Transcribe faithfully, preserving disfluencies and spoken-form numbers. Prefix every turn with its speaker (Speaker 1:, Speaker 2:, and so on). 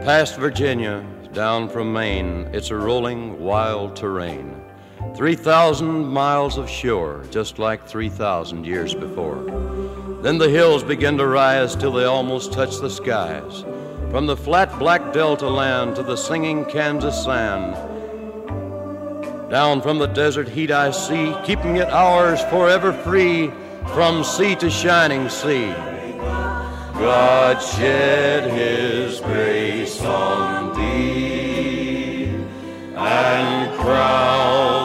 Speaker 1: Past Virginia, down from Maine, it's a rolling, wild terrain. Three thousand miles of shore, just like three thousand years before. Then the hills begin to rise till they almost touch the skies. From the flat black delta land to the singing Kansas sand. Down from the desert heat I see, keeping it ours forever free, from sea to shining sea. God shed his grace on thee and crowned